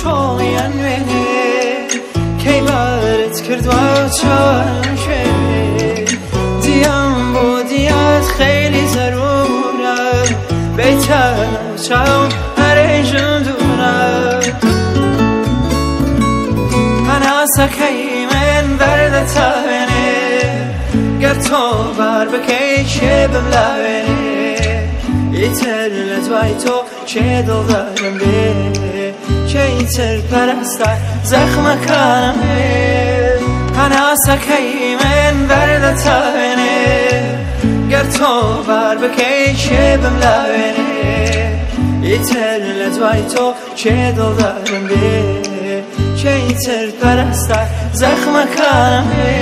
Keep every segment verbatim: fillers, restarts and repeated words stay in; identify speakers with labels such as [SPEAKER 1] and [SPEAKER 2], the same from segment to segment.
[SPEAKER 1] تۆڵیان وێنێ کەی بارت کردوە چارم شوێنێ دیام بۆ دیات خەیلی زەرورە بیتە چاوم هەرێژم دوورە هەناسەکەی من بەردەتاوێنێ گەر تۆ بار بکەی چێ بملاوێنێ ئیتر لە دوای تۆ چێ دڵدارم بێ چێ ئیتر پەرستە زەخمەکانم بێ هەناسەکەی من بەردەتاوێنێ گەر تۆ بار بکەی چێ بملاوێنێ ئیتر لە دوای تۆ چێ دڵدارم بێ چێ ئیتر پەرستە زەخمەکانم بێ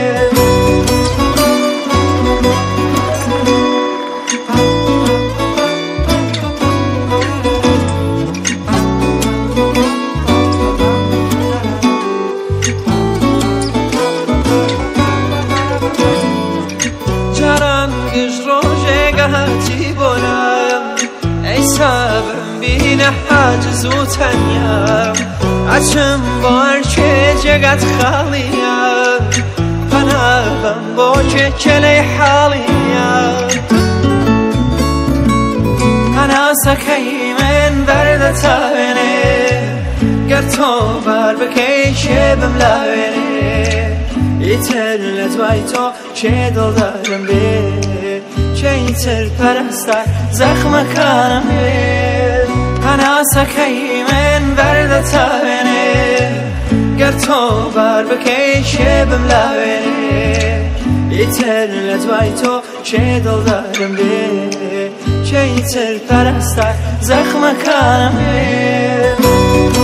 [SPEAKER 1] حاجز و تنیام ئەچم بۆ هەرکێ جێگات خاڵیە پەنابەم بۆ کێکەلەی حاڵیە هەناسەکەی من بەردەتاوێنێ گەر تۆ بار بکەی چێ بملاوێنێ ئیتر لە دوای تۆ چێ دڵدارم بێ چێ ئیتر پەرستە زەخمەکانم بێ هەناسەکەی من بەردەتاوێنێ گەر تۆ بار بکەی چێ بملاوێنێ ئیتر لە دوای تۆ چێ دڵدارم بێ چێ ئیتر پەرستە زەخمەکانم بێ